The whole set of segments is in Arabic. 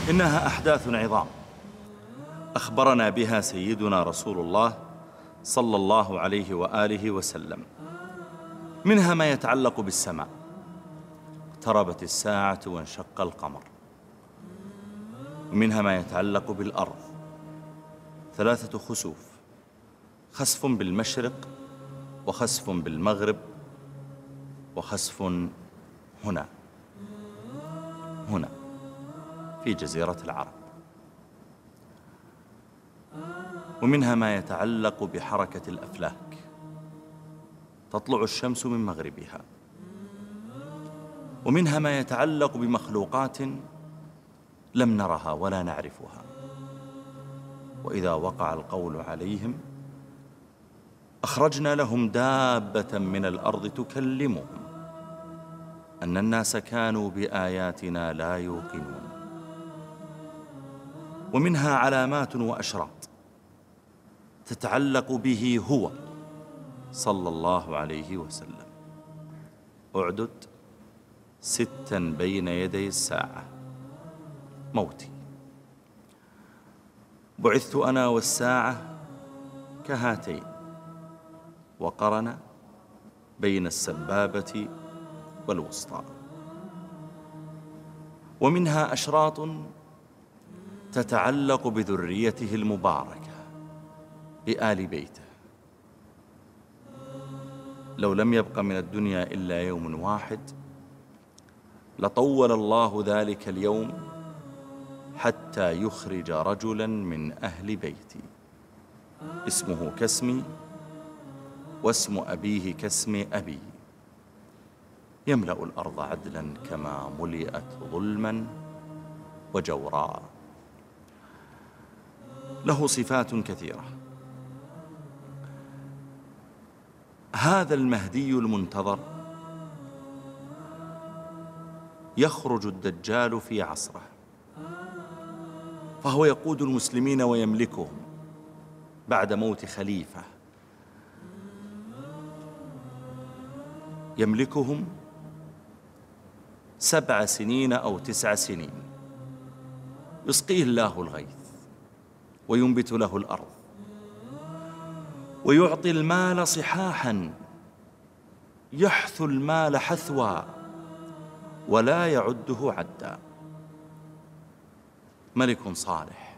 إنها أحداث عظام أخبرنا بها سيدنا رسول الله صلى الله عليه وآله وسلم. منها ما يتعلق بالسماء، اقتربت الساعة وانشق القمر. ومنها ما يتعلق بالأرض، 3 خسوف: خسف بالمشرق، وخسف بالمغرب، وخسف هنا في جزيرة العرب. ومنها ما يتعلق بحركة الأفلاك، تطلع الشمس من مغربها. ومنها ما يتعلق بمخلوقات لم نرها ولا نعرفها، وإذا وقع القول عليهم أخرجنا لهم دابة من الأرض تكلمهم أن الناس كانوا بآياتنا لا يوقنون. ومنها علامات وأشراط تتعلق به هو صلى الله عليه وسلم. أعدد 6 بين يدي الساعة: موتي، بعثت أنا والساعة كهاتين، وقرن بين السبابة والوسطى. ومنها أشراط تتعلق بذريته المباركة، بآل بيته. لو لم يبق من الدنيا إلا يوم واحد لطول الله ذلك اليوم حتى يخرج رجلا من أهل بيتي اسمه كاسمي واسم أبيه كاسم أبي، يملأ الأرض عدلا كما ملئت ظلما وجورا. له صفات كثيرة. هذا المهدي المنتظر يخرج الدجال في عصره، فهو يقود المسلمين ويملكهم بعد موت خليفة، يملكهم 7 سنين أو 9 سنين، يسقيه الله الغيث وينبت له الأرض ويعطي المال صحاحا، يحثو المال حثوا ولا يعده عدا. ملك صالح.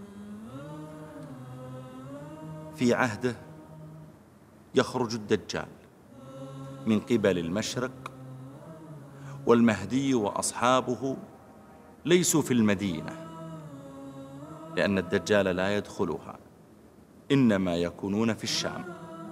في عهده يخرج الدجال من قبل المشرق، والمهدي وأصحابه ليسوا في المدينة لأن الدجال لا يدخلها، إنما يكونون في الشام.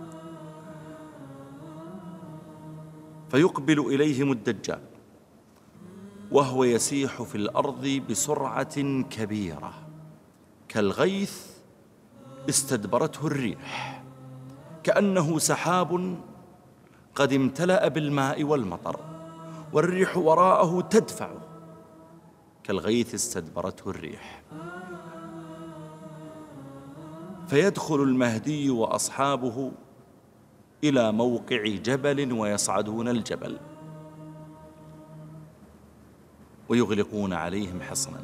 فيقبل إليهم الدجال وهو يسيح في الأرض بسرعة كبيرة كالغيث استدبرته الريح، كأنه سحاب قد امتلأ بالماء والمطر والريح وراءه تدفعه كالغيث استدبرته الريح. فيدخل المهدي وأصحابه إلى موقع جبل ويصعدون الجبل ويغلقون عليهم حصنا.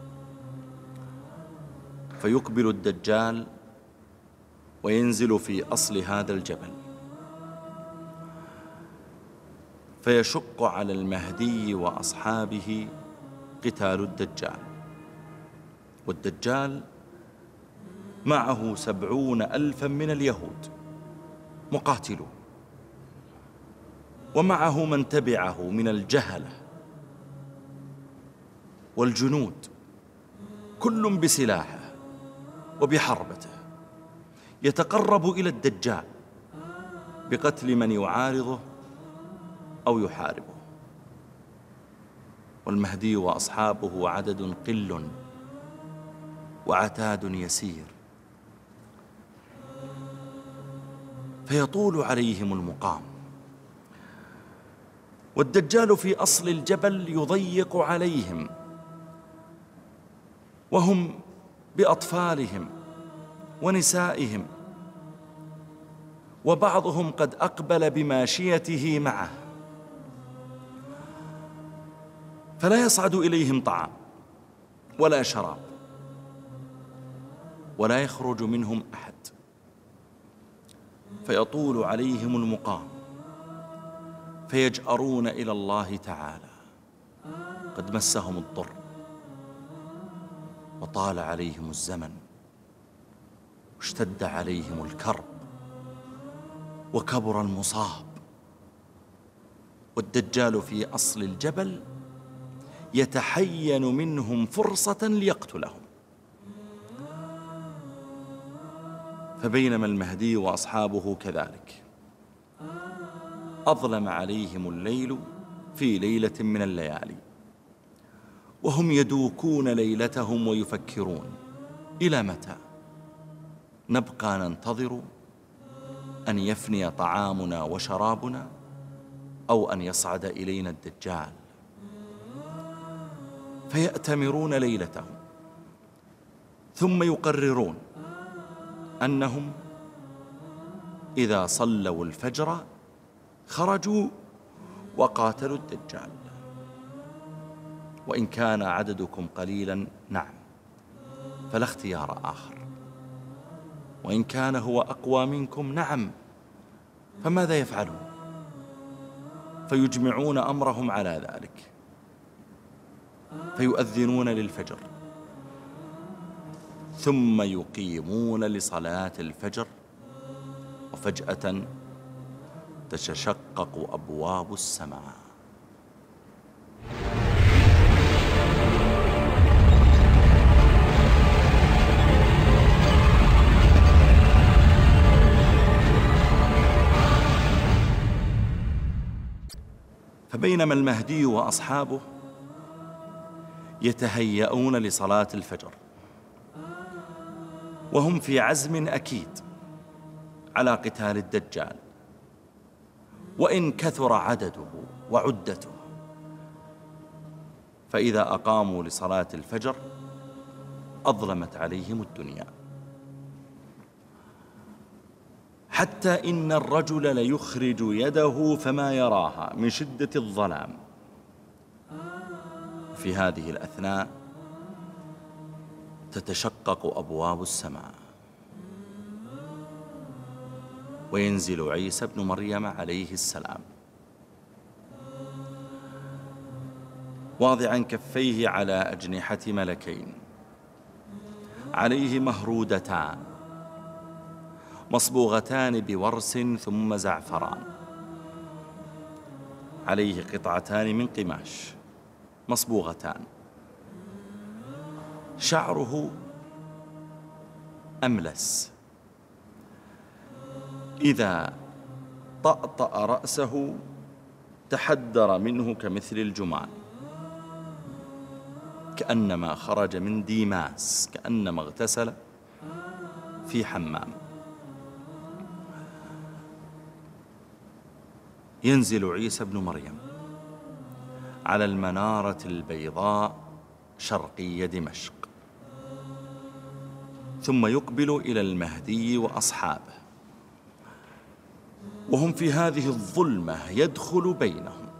فيقبل الدجال وينزل في أصل هذا الجبل، فيشق على المهدي وأصحابه قتال الدجال. والدجال معه 70,000 من اليهود مقاتلون، ومعه من تبعه من الجهلة والجنود، كل بسلاحه وبحربته، يتقرب إلى الدجال بقتل من يعارضه أو يحاربه. والمهدي وأصحابه عدد قل وعتاد يسير، فيطول عليهم المقام. والدجال في أصل الجبل يضيق عليهم وهم بأطفالهم ونسائهم، وبعضهم قد أقبل بماشيته معه، فلا يصعد إليهم طعام ولا شراب، ولا يخرج منهم أحد، فيطول عليهم المقام، فيجأرون إلى الله تعالى قد مسهم الضر وطال عليهم الزمن واشتد عليهم الكرب وكبر المصاب، والدجال في أصل الجبل يتحين منهم فرصة ليقتلهم. فبينما المهدي وأصحابه كذلك أظلم عليهم الليل في ليلة من الليالي، وهم يدوكون ليلتهم ويفكرون: إلى متى نبقى ننتظر أن يفني طعامنا وشرابنا أو أن يصعد إلينا الدجال؟ فيأتمرون ليلتهم، ثم يقررون أنهم إذا صلوا الفجر خرجوا وقاتلوا الدجال، وإن كان عددكم قليلا نعم فلا اختيار آخر، وإن كان هو أقوى منكم نعم فماذا يفعلون؟ فيجمعون أمرهم على ذلك، فيؤذنون للفجر، ثم يقيمون لصلاة الفجر، وفجأة تتشقق أبواب السماء. فبينما المهدي وأصحابه يتهيئون لصلاة الفجر وهم في عزم أكيد على قتال الدجال، وإن كثر عدده وعدته، فإذا أقاموا لصلاة الفجر أظلمت عليهم الدنيا، حتى إن الرجل ليخرج يده فما يراها من شدة الظلام. في هذه الأثناء تتشقق أبواب السماء، وينزل عيسى ابن مريم عليه السلام واضعا كفيه على أجنحة ملكين عليه مهرودتان مصبوغتان بورس ثم زعفران، عليه قطعتان من قماش مصبوغتان، شعره أملس، إذا طأطأ رأسه تحدر منه كمثل الجمان، كأنما خرج من ديماس، كأنما اغتسل في حمام. ينزل عيسى ابن مريم على المنارة البيضاء شرقي دمشق، ثم يقبل إلى المهدي وأصحابه، وهم في هذه الظلمة يدخل بينهم،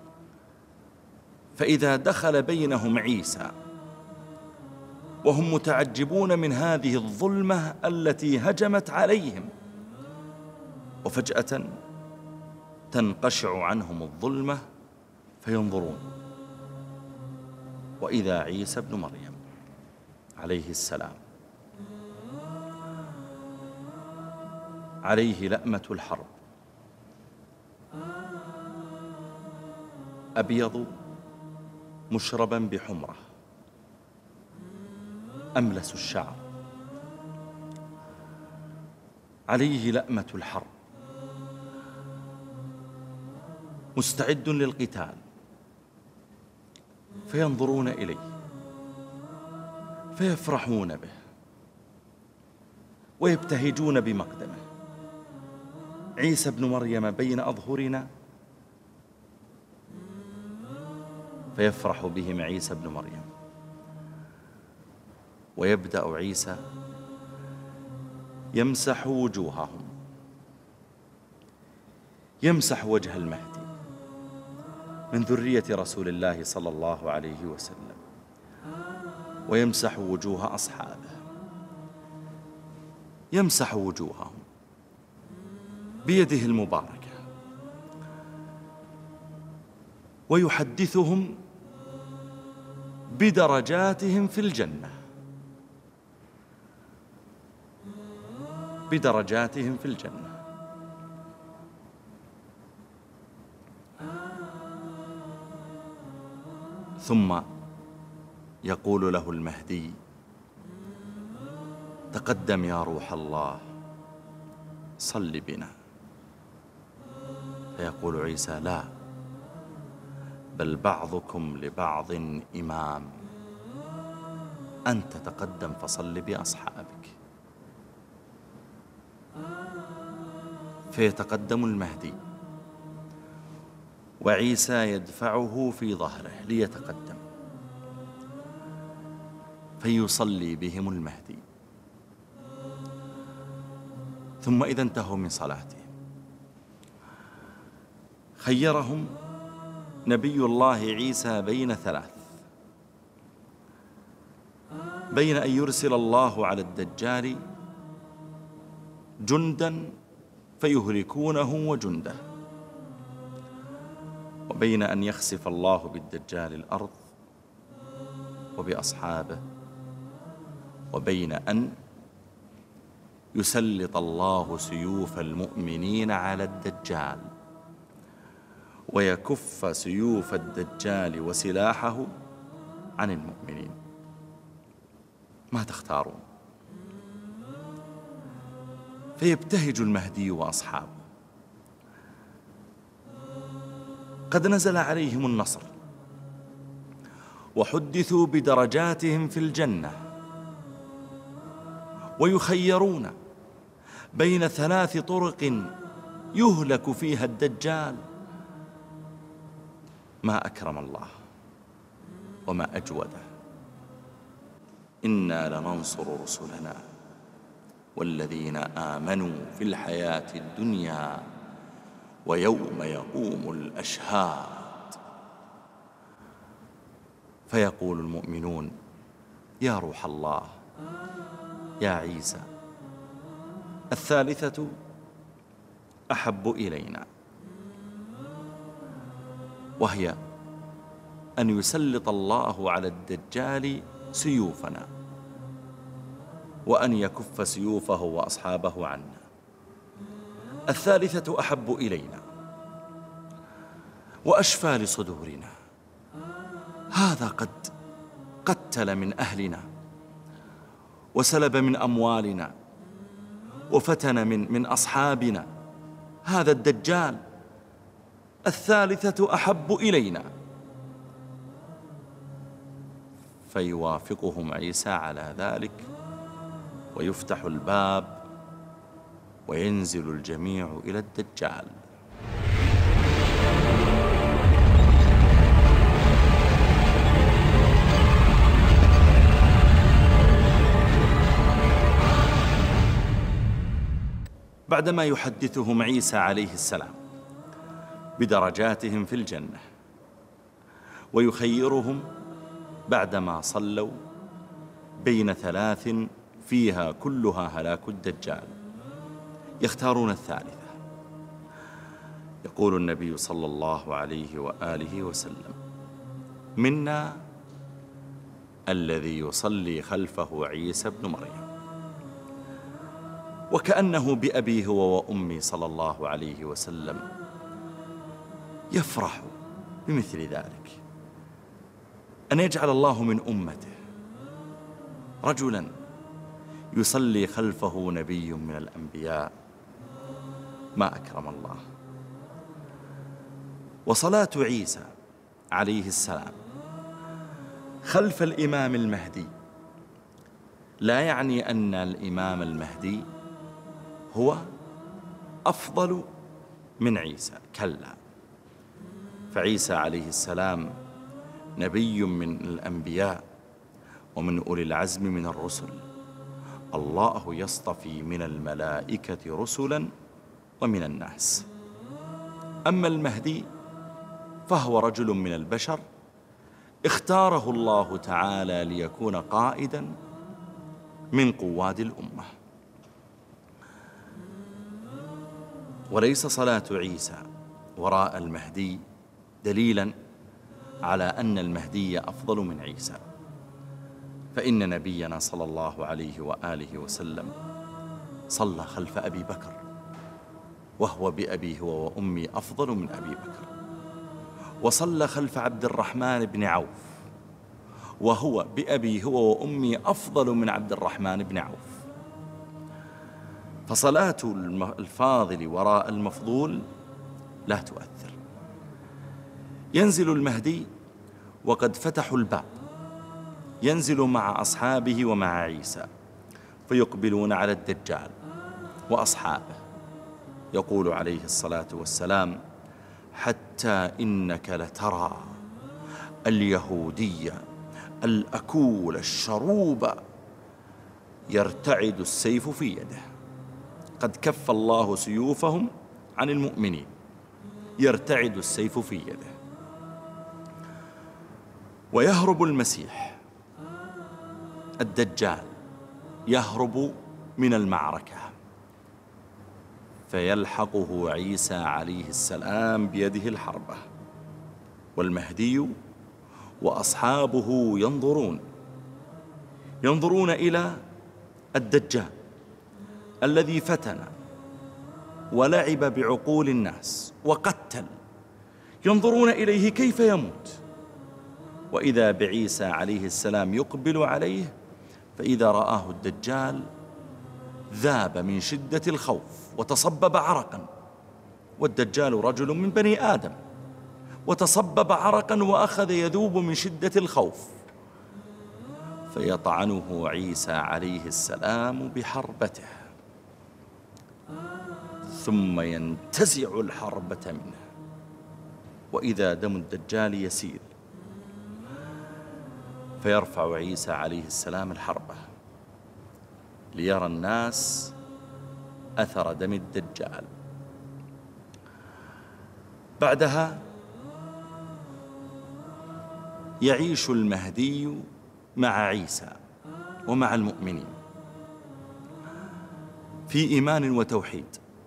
فإذا دخل بينهم عيسى وهم متعجبون من هذه الظلمة التي هجمت عليهم، وفجأة تنقشع عنهم الظلمة فينظرون، وإذا عيسى ابن مريم عليه السلام عليه لأمة الحرب، أبيض مشربا بحمرة، أملس الشعر، عليه لأمة الحرب، مستعد للقتال، فينظرون إليه فيفرحون به ويبتهجون بمقدمه. عيسى ابن مريم بين أظهرنا، فيفرح بهم عيسى ابن مريم، ويبدأ عيسى يمسح وجوههم، يمسح وجه المهدي من ذرية رسول الله صلى الله عليه وسلم، ويمسح وجوه أصحابه، يمسح وجوههم بيده المباركة ويحدثهم بدرجاتهم في الجنة، بدرجاتهم في الجنة. ثم يقول له المهدي: تقدم يا روح الله، صل بنا. فيقول عيسى: لا، بل بعضكم لبعض إمام، أنت تقدم فصل بأصحابك. فيتقدم المهدي وعيسى يدفعه في ظهره ليتقدم، فيصلي بهم المهدي. ثم إذا انتهوا من صلاتهم خيرهم نبي الله عيسى بين ثلاث: بين أن يرسل الله على الدجال جندا فيهلكونه وجنده، وبين أن يخسف الله بالدجال الأرض وبأصحابه، وبين أن يسلط الله سيوف المؤمنين على الدجال ويكف سيوف الدجال وسلاحه عن المؤمنين. ما تختارون؟ فيبتهج المهدي وأصحابه. قد نزل عليهم النصر وحدثوا بدرجاتهم في الجنة، ويخيرون بين ثلاث طرق يهلك فيها الدجال. ما أكرم الله وما أجوده. إنا لننصر رسلنا والذين آمنوا في الحياة الدنيا ويوم يقوم الأشهاد. فيقول المؤمنون: يا روح الله، يا عيسى، الثالثة أحب إلينا، وهي أن يسلط الله على الدجال سيوفنا وأن يكف سيوفه وأصحابه عنا. الثالثة أحب إلينا وأشفى لصدورنا. هذا قد قتل من أهلنا وسلب من أموالنا وفتن من أصحابنا، هذا الدجال. الثالثة أحب إلينا. فيوافقهم عيسى على ذلك، ويفتح الباب وينزل الجميع إلى الدجال. بعدما يحدثهم عيسى عليه السلام بدرجاتهم في الجنة، ويخيرهم بعدما صلوا بين ثلاث فيها كلها هلاك الدجال، يختارون الثالثة. يقول النبي صلى الله عليه وآله وسلم: منا الذي يصلي خلفه عيسى بن مريم. وكأنه بأبيه هو وأمي صلى الله عليه وسلم يفرح بمثل ذلك، أن يجعل الله من أمته رجلا يصلي خلفه نبي من الأنبياء. ما أكرم الله. وصلاة عيسى عليه السلام خلف الإمام المهدي لا يعني أن الإمام المهدي هو أفضل من عيسى، كلا. فعيسى عليه السلام نبي من الأنبياء ومن أولي العزم من الرسل. الله يصطفي من الملائكة رسلا ومن الناس. أما المهدي فهو رجل من البشر اختاره الله تعالى ليكون قائدا من قواد الأمة. وليس صلاة عيسى وراء المهدي دليلا على أن المهدي أفضل من عيسى، فإن نبينا صلى الله عليه وآله وسلم صلى خلف أبي بكر، وهو بأبيه وأمي أفضل من أبي بكر، وصلى خلف عبد الرحمن بن عوف، وهو بأبيه وأمي أفضل من عبد الرحمن بن عوف. فصلاة الفاضل وراء المفضول لا تؤثر. ينزل المهدي وقد فتحوا الباب، ينزل مع أصحابه ومع عيسى، فيقبلون على الدجال وأصحابه. يقول عليه الصلاة والسلام: حتى إنك لترى اليهودي الأكول الشروب يرتعد السيف في يده. قد كف الله سيوفهم عن المؤمنين، يرتعد السيف في يده. ويهرب المسيح الدجال، يهرب من المعركة، فيلحقه عيسى عليه السلام بيده الحربة، والمهدي وأصحابه ينظرون إلى الدجال الذي فتن ولعب بعقول الناس وقتل، ينظرون إليه كيف يموت، وإذا بعيسى عليه السلام يقبل عليه، فإذا رآه الدجال ذاب من شدة الخوف وتصبب عرقا، والدجال رجل من بني آدم، وتصبب عرقا وأخذ يذوب من شدة الخوف، فيطعنه عيسى عليه السلام بحربته، ثم ينتزع الحربة منه، وإذا دم الدجال يسيل، فيرفع عيسى عليه السلام الحربة ليرى الناس أثر دم الدجال. بعدها يعيش المهدي مع عيسى ومع المؤمنين في إيمان وتوحيد،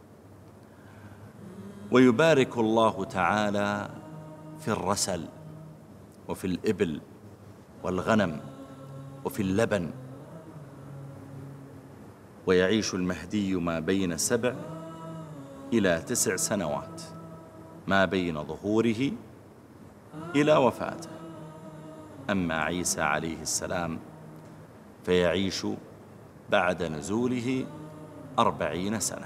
ويبارك الله تعالى في الرسل وفي الإبل والغنم وفي اللبن. ويعيش المهدي ما بين 7 إلى 9 سنوات، ما بين ظهوره إلى وفاته. أما عيسى عليه السلام فيعيش بعد نزوله 40 سنة.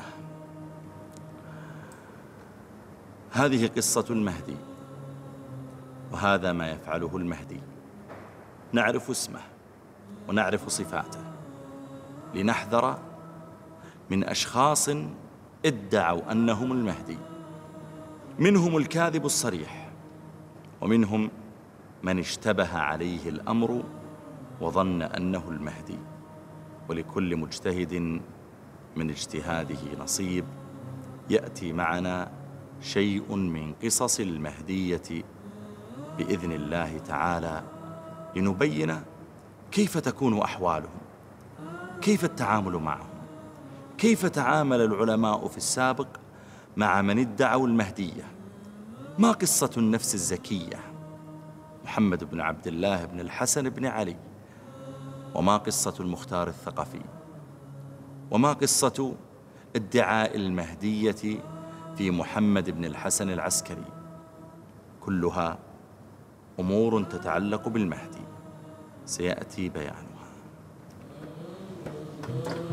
هذه قصة المهدي، وهذا ما يفعله المهدي. نعرف اسمه ونعرف صفاته، لنحذر من أشخاص ادعوا أنهم المهدي. منهم الكاذب الصريح، ومنهم من اشتبه عليه الأمر وظن أنه المهدي. ولكل مجتهد من اجتهاده نصيب. يأتي معنا شيء من قصص المهدية بإذن الله تعالى، لنبين كيف تكون أحوالهم، كيف التعامل معهم، كيف تعامل العلماء في السابق مع من ادعوا المهدية. ما قصة النفس الزكية محمد بن عبد الله بن الحسن بن علي، وما قصة المختار الثقفي، وما قصة ادعاء المهدية في محمد بن الحسن العسكري. كلها أمور تتعلق بالمهدي، سيأتي بيانها.